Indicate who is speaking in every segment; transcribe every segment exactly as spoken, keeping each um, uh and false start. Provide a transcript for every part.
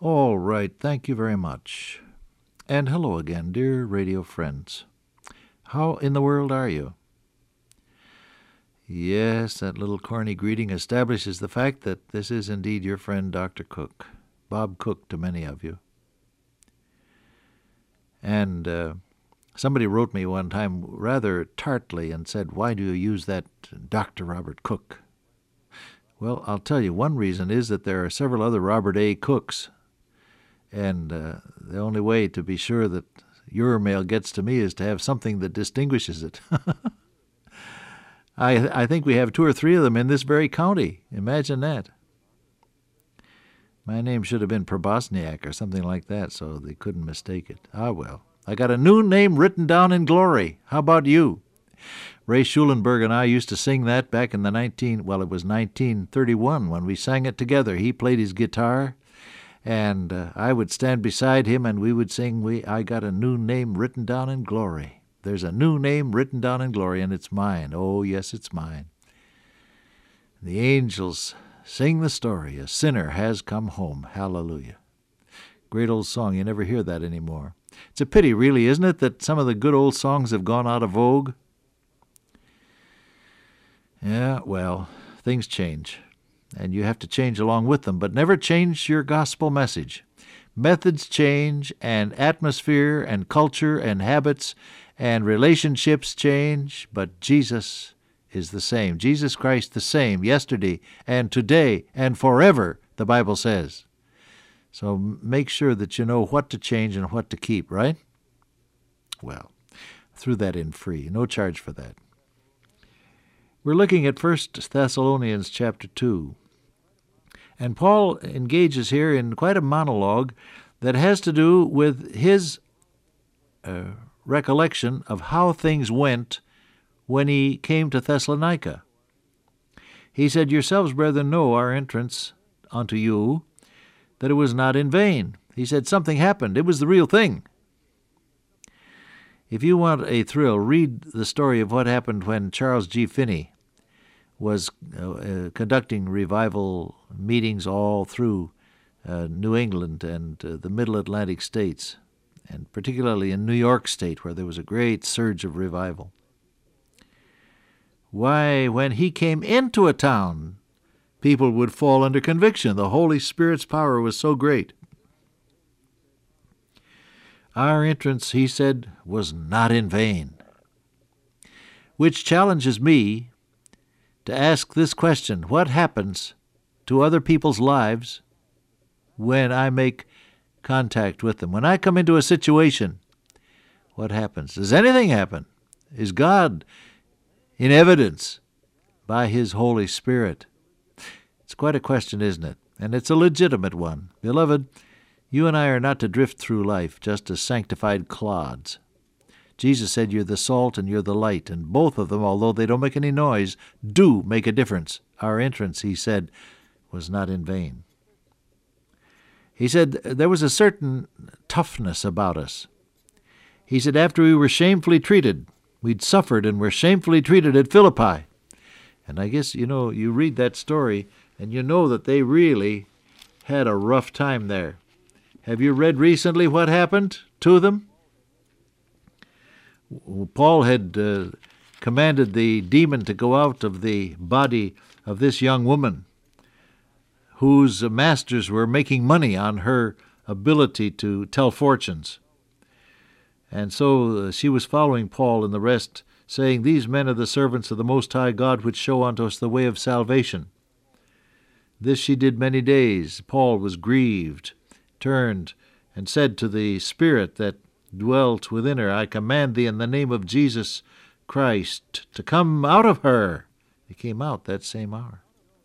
Speaker 1: All right, thank you very much. And hello again, dear radio friends. How in the world are you? Yes, that little corny greeting establishes the fact that this is indeed your friend Doctor Cook, Bob Cook to many of you. And uh, somebody wrote me one time rather tartly and said, "Why do you use that Doctor Robert Cook?" Well, I'll tell you, one reason is that there are several other Robert A. Cooks, and uh, the only way to be sure that your mail gets to me is to have something that distinguishes it. I, I think we have two or three of them in this very county. Imagine that. My name should have been Probosniak or something like that, so they couldn't mistake it. Ah, well. I got a new name written down in glory. How about you? Ray Schulenberg and I used to sing that back in the nineteen, well, it was nineteen thirty-one when we sang it together. He played his guitar, and uh, I would stand beside him, and we would sing, "We I got a new name written down in glory. There's a new name written down in glory, and it's mine. Oh, yes, it's mine." The angels sing the story. A sinner has come home. Hallelujah. Great old song. You never hear that anymore. It's a pity, really, isn't it, that some of the good old songs have gone out of vogue? Yeah, well, things change, and you have to change along with them, but never change your gospel message. Methods change, and atmosphere, and culture, and habits, and relationships change, but Jesus is the same. Jesus Christ the same, yesterday, and today, and forever, the Bible says. So make sure that you know what to change and what to keep, right? Well, I threw that in free. No charge for that. We're looking at First Thessalonians chapter two. And Paul engages here in quite a monologue that has to do with his uh, recollection of how things went when he came to Thessalonica. He said, "Yourselves, brethren, know our entrance unto you, that it was not in vain." He said something happened. It was the real thing. If you want a thrill, read the story of what happened when Charles G. Finney was uh, uh, conducting revival meetings all through uh, New England and uh, the Middle Atlantic states, and particularly in New York State, where there was a great surge of revival. Why, when he came into a town, people would fall under conviction. The Holy Spirit's power was so great. Our entrance, he said, was not in vain, which challenges me to ask this question: what happens to other people's lives when I make contact with them? When I come into a situation, what happens? Does anything happen? Is God in evidence by His Holy Spirit? It's quite a question, isn't it? And it's a legitimate one. Beloved, you and I are not to drift through life just as sanctified clods. Jesus said you're the salt and you're the light, and both of them, although they don't make any noise, do make a difference. Our entrance, he said, was not in vain. He said there was a certain toughness about us. He said after we were shamefully treated, we'd suffered and were shamefully treated at Philippi. And I guess, you know, you read that story, and you know that they really had a rough time there. Have you read recently what happened to them? Paul had uh, commanded the demon to go out of the body of this young woman whose masters were making money on her ability to tell fortunes. And so uh, she was following Paul and the rest, saying, "These men are the servants of the Most High God, which show unto us the way of salvation." This she did many days. Paul was grieved, turned, and said to the spirit that dwelt within her, "I command thee in the name of Jesus Christ to come out of her." It came out that same hour.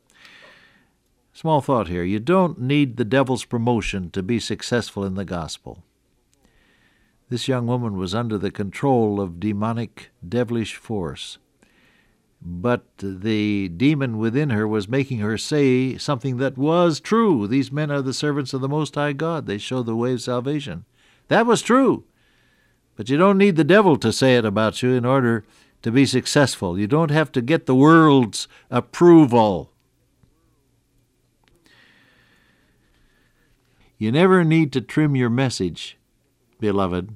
Speaker 1: Small thought here. You don't need the devil's promotion to be successful in the gospel. This young woman was under the control of demonic, devilish force. But the demon within her was making her say something that was true. These men are the servants of the Most High God. They show the way of salvation. That was true. But you don't need the devil to say it about you in order to be successful. You don't have to get the world's approval. You never need to trim your message, beloved,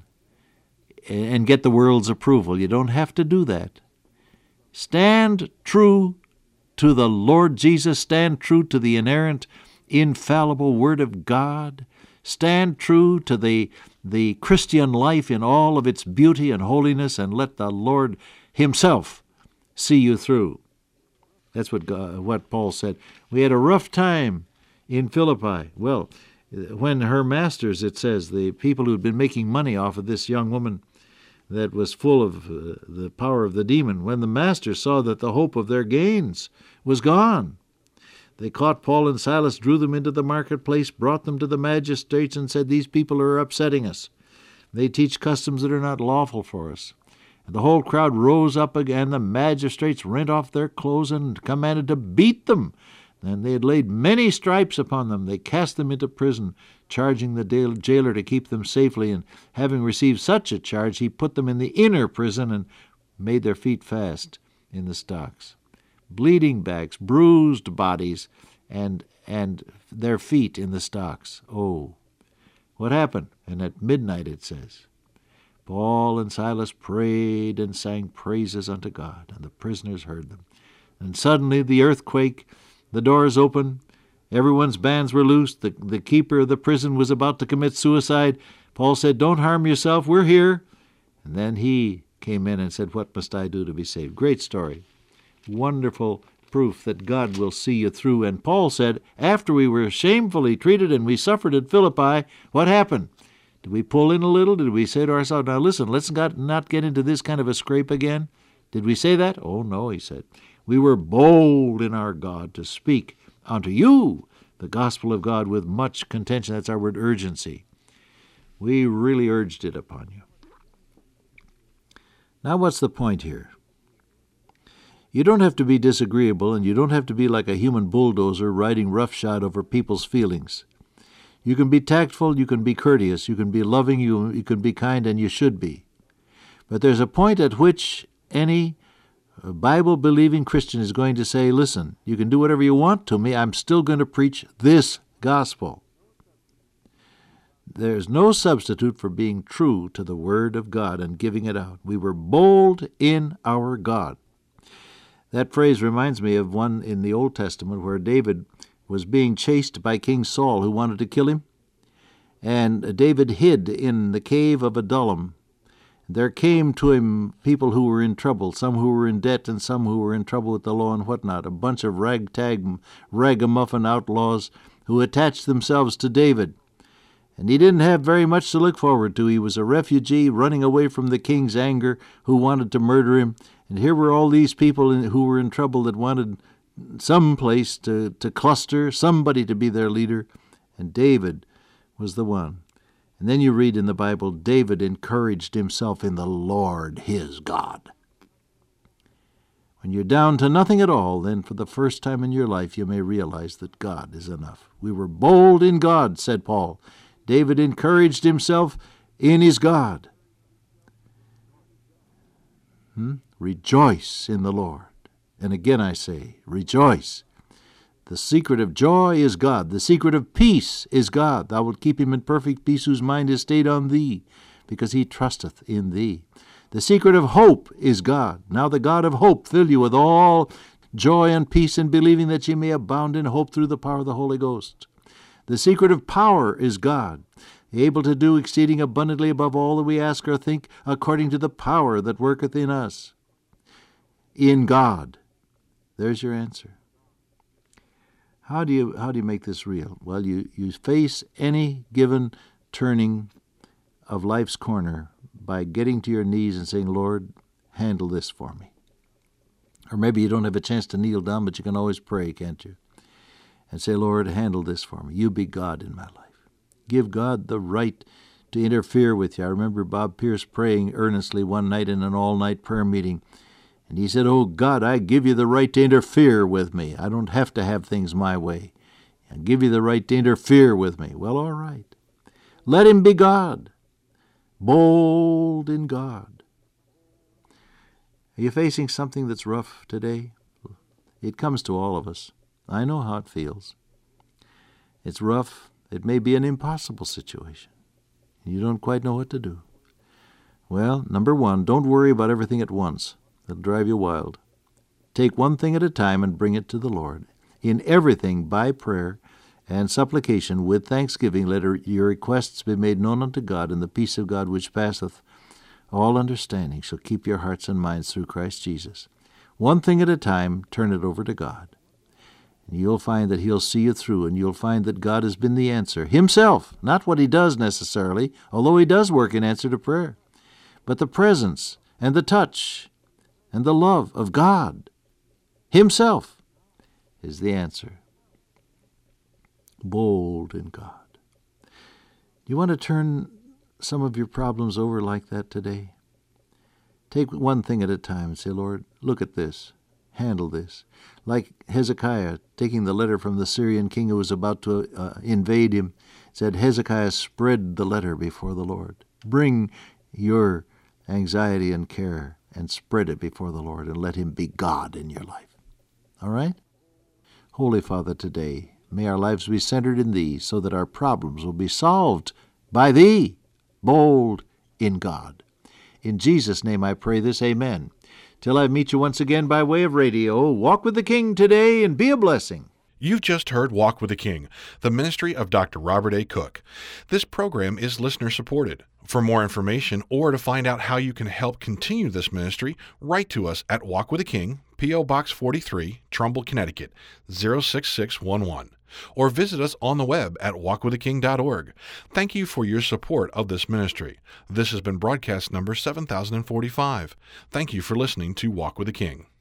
Speaker 1: and get the world's approval. You don't have to do that. Stand true to the Lord Jesus. Stand true to the inerrant, infallible Word of God. Stand true to the, the Christian life in all of its beauty and holiness, and let the Lord Himself see you through. That's what God, what Paul said. We had a rough time in Philippi. Well, when her masters, it says, the people who had been making money off of this young woman that was full of uh, the power of the demon, when the masters saw that the hope of their gains was gone, they caught Paul and Silas, drew them into the marketplace, brought them to the magistrates, and said, "These people are upsetting us. They teach customs that are not lawful for us." And the whole crowd rose up again. The magistrates rent off their clothes and commanded to beat them. And they had laid many stripes upon them. They cast them into prison, charging the jailer to keep them safely. And having received such a charge, he put them in the inner prison and made their feet fast in the stocks. Bleeding backs, bruised bodies, and and their feet in the stocks. Oh, what happened? And at midnight, it says, Paul and Silas prayed and sang praises unto God, and the prisoners heard them. And suddenly the earthquake, the doors opened, everyone's bands were loosed, the, the keeper of the prison was about to commit suicide. Paul said, "Don't harm yourself, we're here." And then he came in and said, "What must I do to be saved?" Great story. Wonderful proof that God will see you through. And Paul said, after we were shamefully treated and we suffered at Philippi, what happened? Did we pull in a little? Did we say to ourselves, "Now listen, let's not get into this kind of a scrape again"? Did we say that? Oh, no, he said. We were bold in our God to speak unto you the gospel of God with much contention. That's our word, urgency. We really urged it upon you. Now what's the point here? You don't have to be disagreeable, and you don't have to be like a human bulldozer riding roughshod over people's feelings. You can be tactful, you can be courteous, you can be loving, you, you can be kind, and you should be. But there's a point at which any Bible-believing Christian is going to say, "Listen, you can do whatever you want to me, I'm still going to preach this gospel." There's no substitute for being true to the Word of God and giving it out. We were bold in our God. That phrase reminds me of one in the Old Testament where David was being chased by King Saul, who wanted to kill him. And David hid in the cave of Adullam. There came to him people who were in trouble, some who were in debt and some who were in trouble with the law and whatnot, a bunch of ragtag, ragamuffin outlaws who attached themselves to David. And he didn't have very much to look forward to. He was a refugee running away from the king's anger who wanted to murder him. And here were all these people in, who were in trouble that wanted some place to, to cluster, somebody to be their leader. And David was the one. And then you read in the Bible, David encouraged himself in the Lord his God. When you're down to nothing at all, then for the first time in your life you may realize that God is enough. We were bold in God, said Paul. David encouraged himself in his God. Hmm? Rejoice in the Lord. And again I say, rejoice. The secret of joy is God. The secret of peace is God. Thou wilt keep him in perfect peace whose mind is stayed on thee, because he trusteth in thee. The secret of hope is God. Now the God of hope fill you with all joy and peace in believing, that ye may abound in hope through the power of the Holy Ghost. The secret of power is God, able to do exceeding abundantly above all that we ask or think, according to the power that worketh in us. In God. There's your answer. How do you how do you make this real? Well, you, you face any given turning of life's corner by getting to your knees and saying, "Lord, handle this for me." Or maybe you don't have a chance to kneel down, but you can always pray, can't you? And say, "Lord, handle this for me. You be God in my life." Give God the right to interfere with you. I remember Bob Pierce praying earnestly one night in an all-night prayer meeting. And he said, "Oh, God, I give you the right to interfere with me. I don't have to have things my way. I give you the right to interfere with me." Well, all right. Let him be God. Bold in God. Are you facing something that's rough today? It comes to all of us. I know how it feels. It's rough. It may be an impossible situation. You don't quite know what to do. Well, number one, don't worry about everything at once. That'll drive you wild. Take one thing at a time and bring it to the Lord. In everything, by prayer and supplication, with thanksgiving, let your requests be made known unto God, and the peace of God which passeth all understanding shall keep your hearts and minds through Christ Jesus. One thing at a time, turn it over to God. And you'll find that He'll see you through, and you'll find that God has been the answer. Himself, not what He does necessarily, although He does work in answer to prayer, but the presence and the touch and the love of God Himself is the answer. Bold in God. You want to turn some of your problems over like that today? Take one thing at a time and say, Lord, look at this. Handle this. Like Hezekiah taking the letter from the Syrian king who was about to uh, invade him, said, Hezekiah, spread the letter before the Lord. Bring your anxiety and care and spread it before the Lord, and let Him be God in your life. All right? Holy Father, today, may our lives be centered in Thee, so that our problems will be solved by Thee, bold in God. In Jesus' name I pray this, amen. Till I meet you once again by way of radio, walk with the King today and be a blessing.
Speaker 2: You've just heard Walk with the King, the ministry of Doctor Robert A. Cook. This program is listener-supported. For more information or to find out how you can help continue this ministry, write to us at Walk with the King, P O. Box forty-three, Trumbull, Connecticut, zero six six one one. Or visit us on the web at walk with the king dot org. Thank you for your support of this ministry. This has been broadcast number seven thousand forty-five. Thank you for listening to Walk with the King.